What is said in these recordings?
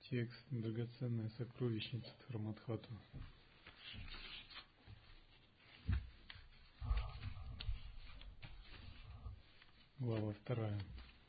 Текст «Драгоценная сокровищница Дхармадхату». Глава 2.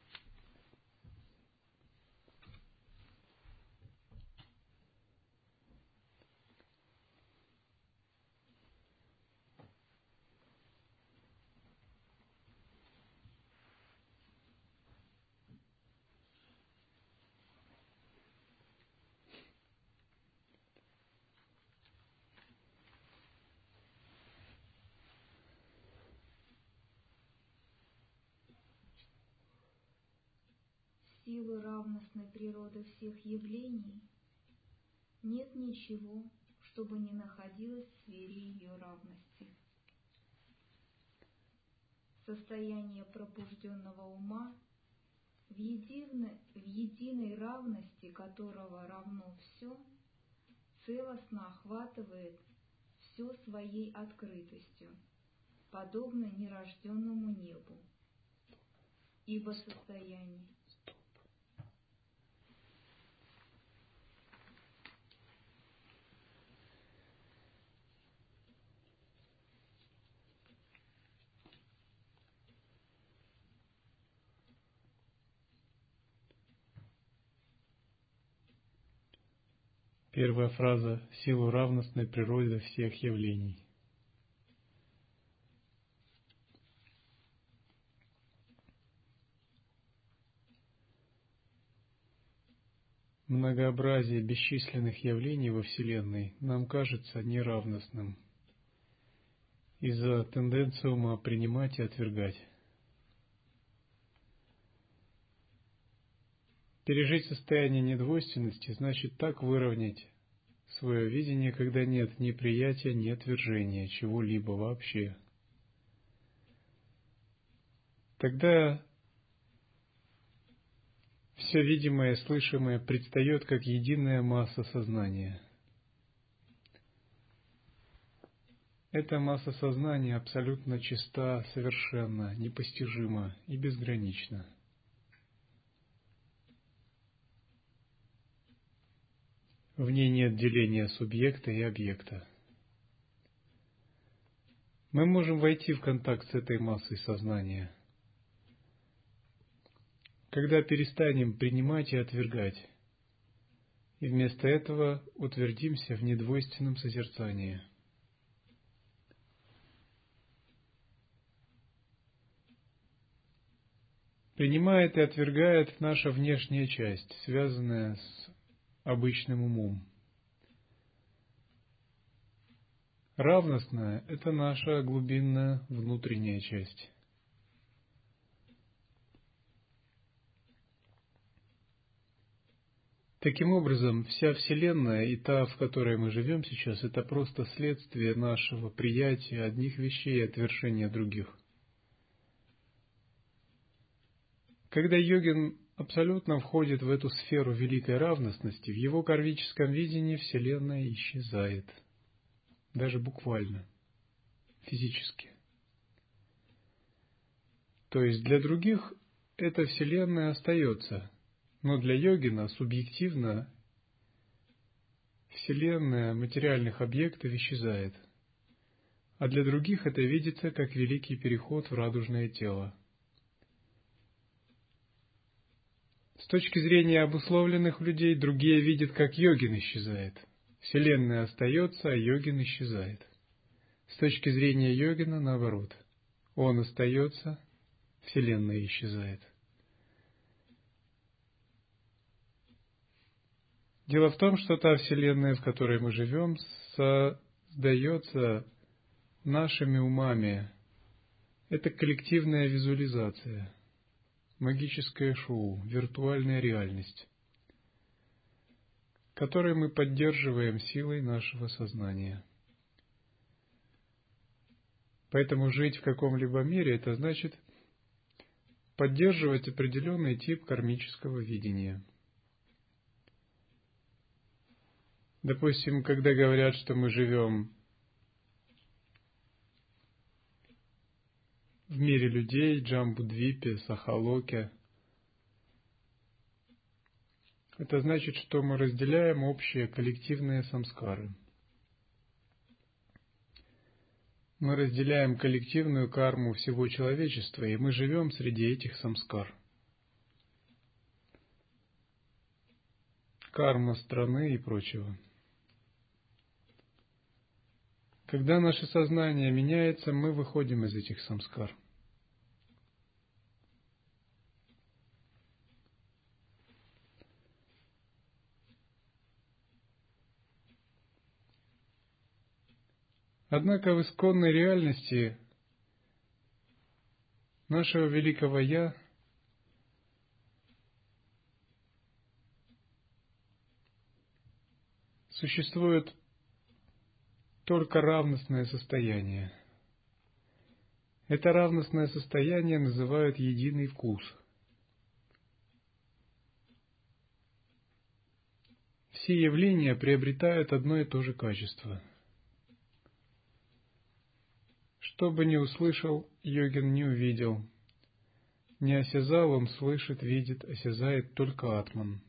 Силы равностной природы всех явлений нет ничего, чтобы не находилось в сфере ее равности. Состояние пробужденного ума, в единой равности которого равно все, целостно охватывает все своей открытостью, подобно нерожденному небу, ибо состояние Первая фраза «Силу равностной природы всех явлений». Многообразие бесчисленных явлений во Вселенной нам кажется неравностным из-за тенденции ума принимать и отвергать. Пережить состояние недвойственности значит так выровнять свое видение, когда нет ни приятия, ни отвержения чего-либо вообще. Тогда все видимое и слышимое предстает как единая масса сознания. Эта масса сознания абсолютно чиста, совершенна, непостижима и безгранична. В ней нет деления субъекта и объекта. Мы можем войти в контакт с этой массой сознания, когда перестанем принимать и отвергать, и вместо этого утвердимся в недвойственном созерцании. Принимает и отвергает наша внешняя часть, связанная с обычным умом. Равностная — это наша глубинная внутренняя часть. Таким образом, вся Вселенная и та, в которой мы живем сейчас, это просто следствие нашего приятия одних вещей и отвержения других. Когда йогин абсолютно входит в эту сферу великой равностности, в его кармическом видении Вселенная исчезает. Даже буквально, физически. То есть для других эта Вселенная остается, но для йогина субъективно Вселенная материальных объектов исчезает, а для других это видится как великий переход в радужное тело. С точки зрения обусловленных людей, другие видят, как йогин исчезает. Вселенная остается, а йогин исчезает. С точки зрения йогина, наоборот. Он остается, Вселенная исчезает. Дело в том, что та Вселенная, в которой мы живем, создается нашими умами. Это коллективная визуализация. Магическое шоу, виртуальная реальность, которую мы поддерживаем силой нашего сознания. Поэтому жить в каком-либо мире — это значит поддерживать определенный тип кармического видения. Допустим, когда говорят, что мы живем в мире людей, Джамбудвипе, Сахалоке, Это значит, что мы разделяем общие коллективные самскары. Мы разделяем коллективную карму всего человечества, и мы живем среди этих самскар. Карма страны и прочего. Когда наше сознание меняется, мы выходим из этих самскар. Однако в исконной реальности нашего великого Я существует только равностное состояние. Это равностное состояние называют единый вкус. Все явления приобретают одно и то же качество. Что бы ни услышал, йогин не увидел. Не осязал, он слышит, видит, осязает только атман.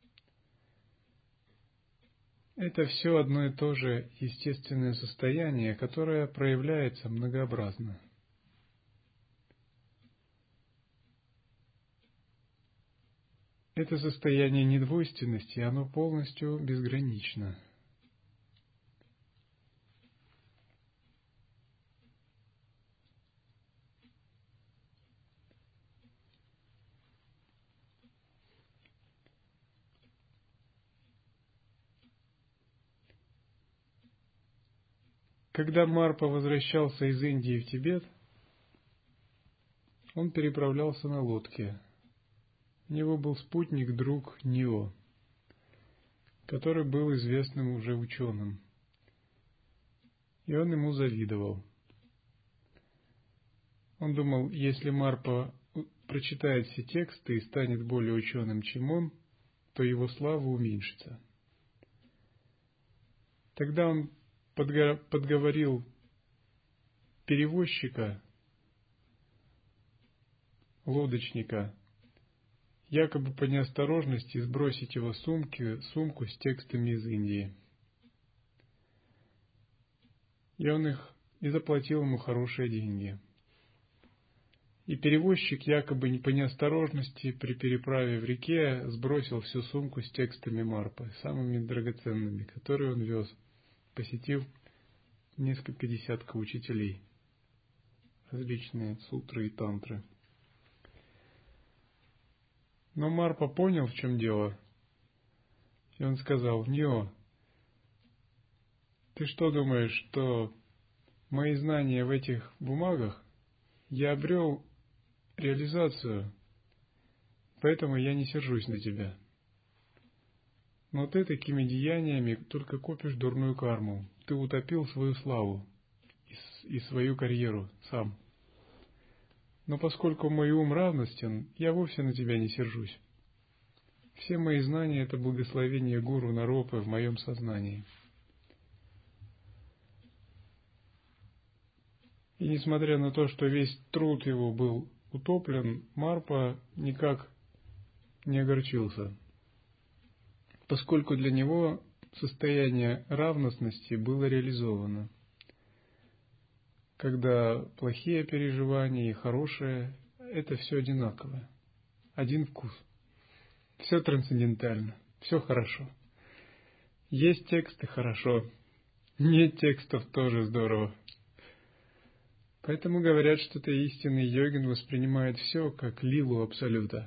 Это все одно и то же естественное состояние, которое проявляется многообразно. Это состояние недвойственности, оно полностью безгранично. Когда Марпа возвращался из Индии в Тибет, он переправлялся на лодке. У него был спутник, друг Нио, который был известным уже ученым. И он ему завидовал. Он думал, если Марпа прочитает все тексты и станет более ученым, чем он, то его слава уменьшится. Тогда он подговорил перевозчика, лодочника, якобы по неосторожности сбросить его сумку с текстами из Индии. И заплатил ему хорошие деньги. И перевозчик якобы по неосторожности при переправе в реке сбросил всю сумку с текстами Марпы, самыми драгоценными, которые он вез, посетив несколько десятков учителей, различные сутры и тантры. Но Марпа понял, в чем дело, и он сказал: «Нио, ты что думаешь, что мои знания в этих бумагах я обрел реализацию, поэтому я не сержусь на тебя. Но ты такими деяниями только копишь дурную карму. Ты утопил свою славу и свою карьеру сам. Но поскольку мой ум равностен, я вовсе на тебя не сержусь. Все мои знания — это благословение гуру Наропы в моем сознании». И несмотря на то, что весь труд его был утоплен, Марпа никак не огорчился, поскольку для него состояние равностности было реализовано. Когда плохие переживания и хорошие — это все одинаково, один вкус. Все трансцендентально, все хорошо. Есть тексты — хорошо, нет текстов — тоже здорово. Поэтому говорят, что ты истинный йогин воспринимает все как лилу абсолюта.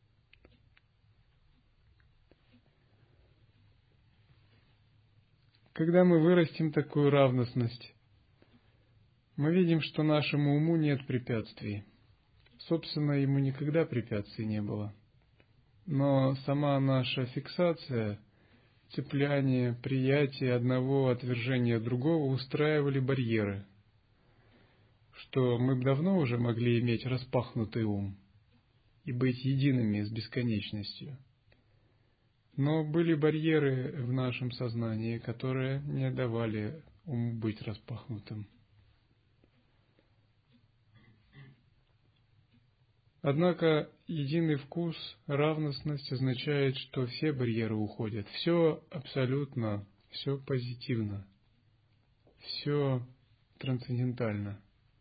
Когда мы вырастим такую равностность, мы видим, что нашему уму нет препятствий. Собственно, ему никогда препятствий не было. Но сама наша фиксация, цепляние, приятие одного, отвержение другого устраивали барьеры, что мы бы давно уже могли иметь распахнутый ум и быть едиными с бесконечностью. Но были барьеры в нашем сознании, которые не давали уму быть распахнутым. Однако единый вкус, равностность означает, что все барьеры уходят. Все абсолютно, все позитивно, все трансцендентально.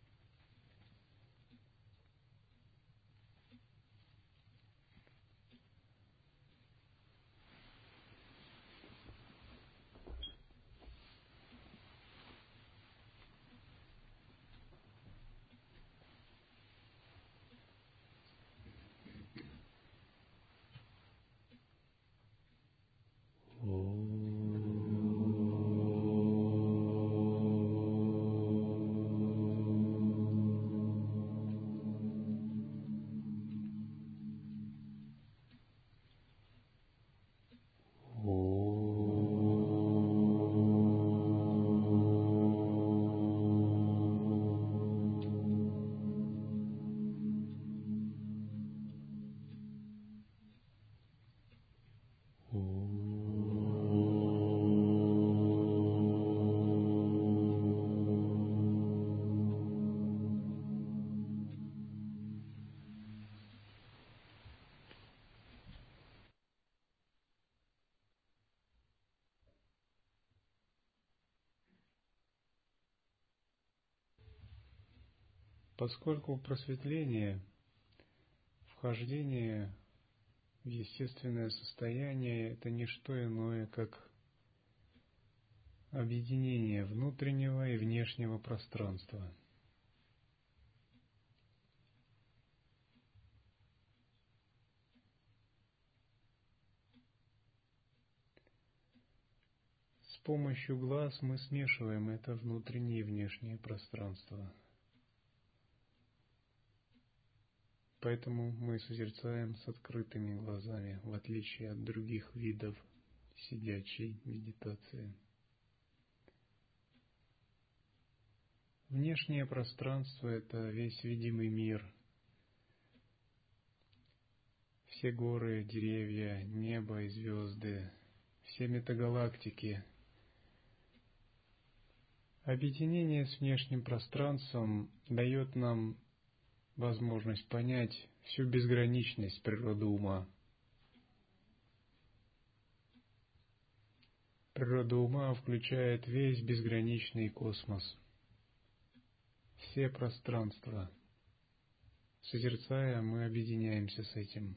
Поскольку просветление, вхождение в естественное состояние — это не что иное, как объединение внутреннего и внешнего пространства. С помощью глаз мы смешиваем это внутреннее и внешнее пространство. Поэтому мы созерцаем с открытыми глазами, в отличие от других видов сидячей медитации. Внешнее пространство — это весь видимый мир. Все горы, деревья, небо и звезды, все метагалактики. Объединение с внешним пространством дает нам возможность понять всю безграничность природы ума. Природа ума включает весь безграничный космос, все пространства. Созерцая, мы объединяемся с этим.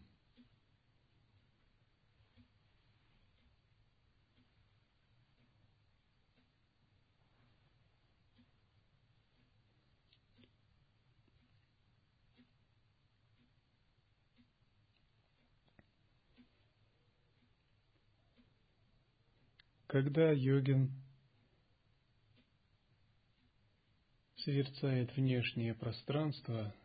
Когда йогин созерцает внешнее пространство,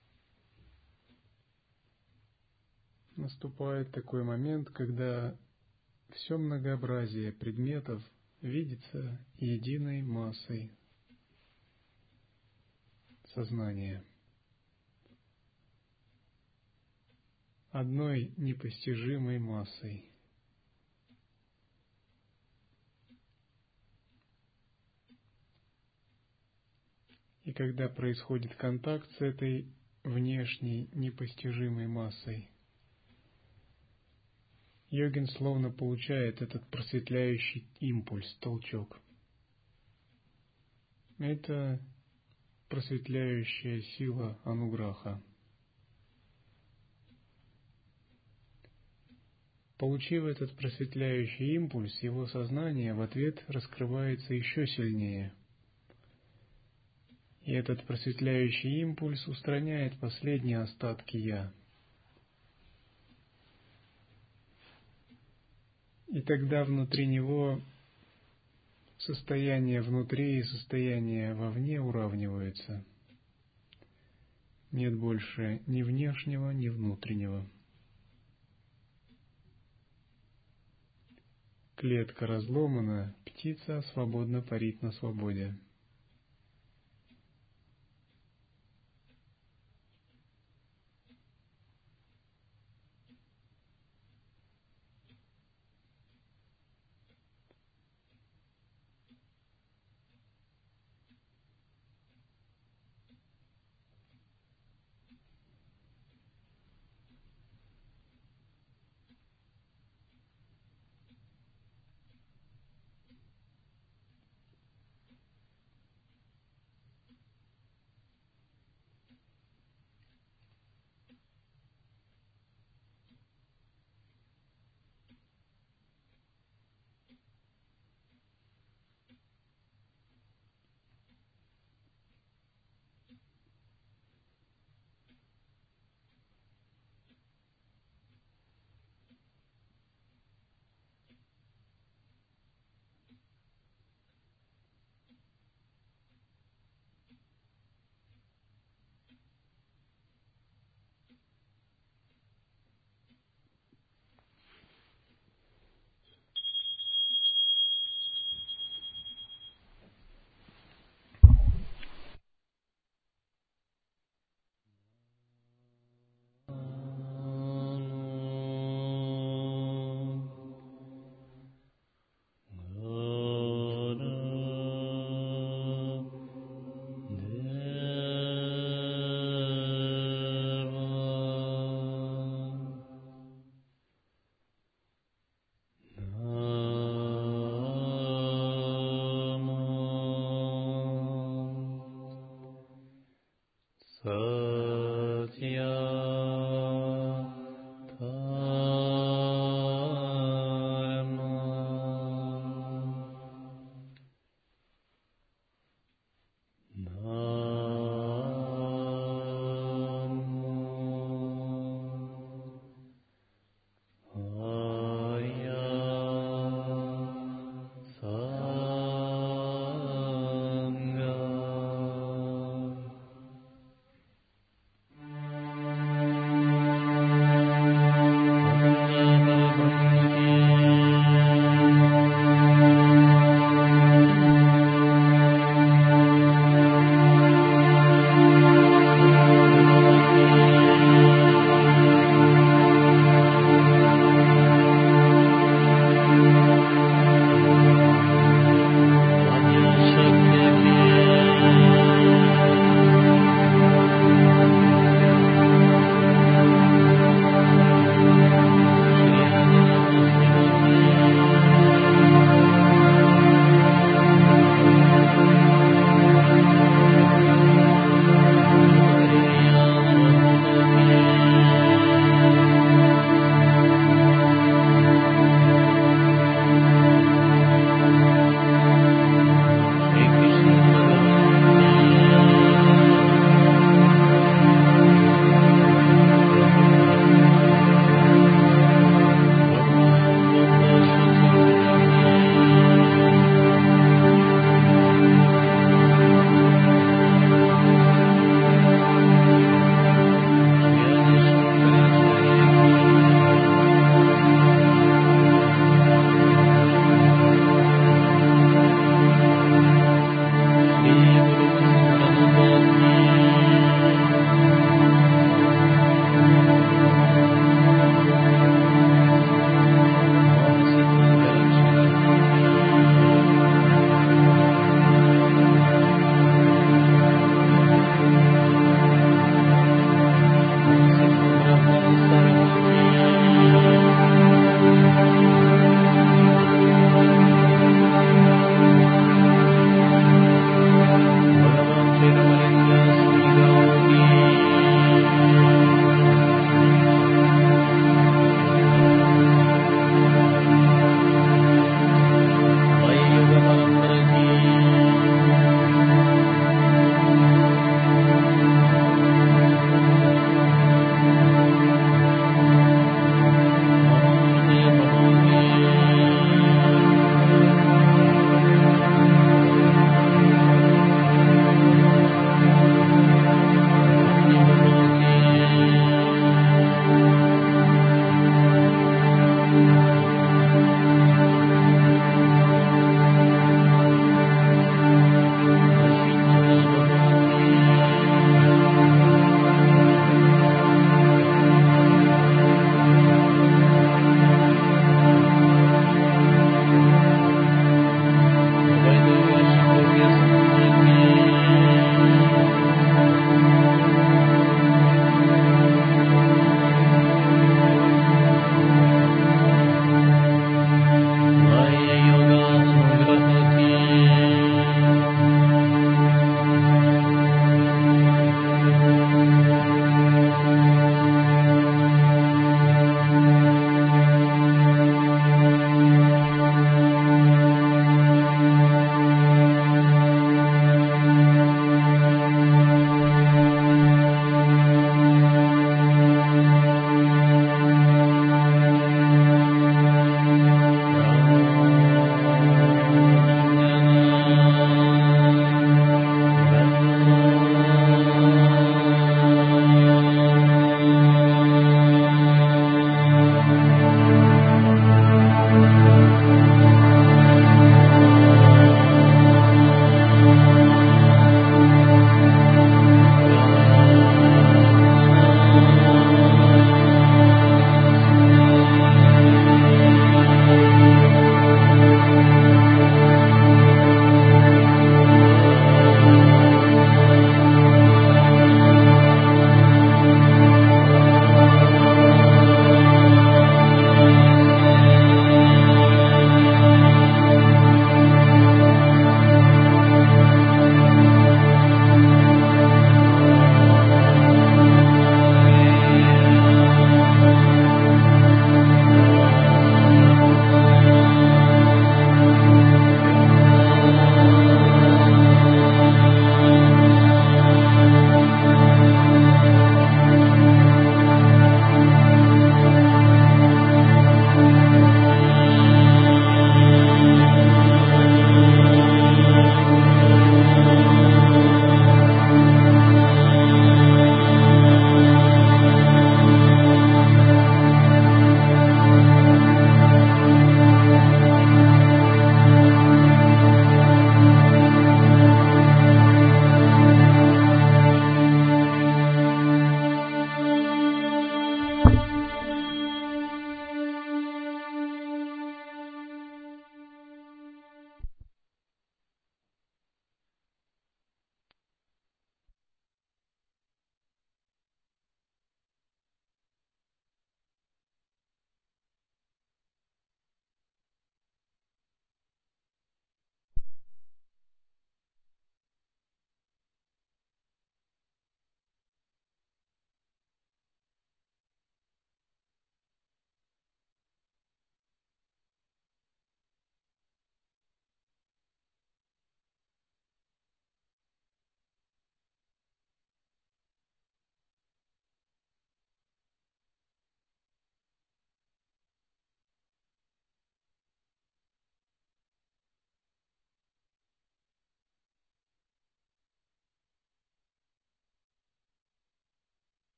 наступает такой момент, когда все многообразие предметов видится единой массой сознания, одной непостижимой массой. И когда происходит контакт с этой внешней непостижимой массой, йогин словно получает этот просветляющий импульс, толчок. Это просветляющая сила ануграха. Получив этот просветляющий импульс, его сознание в ответ раскрывается еще сильнее. И этот просветляющий импульс устраняет последние остатки «я». И тогда внутри него состояние внутри и состояние вовне уравниваются. Нет больше ни внешнего, ни внутреннего. Клетка разломана, птица свободно парит на свободе. Satya Dharma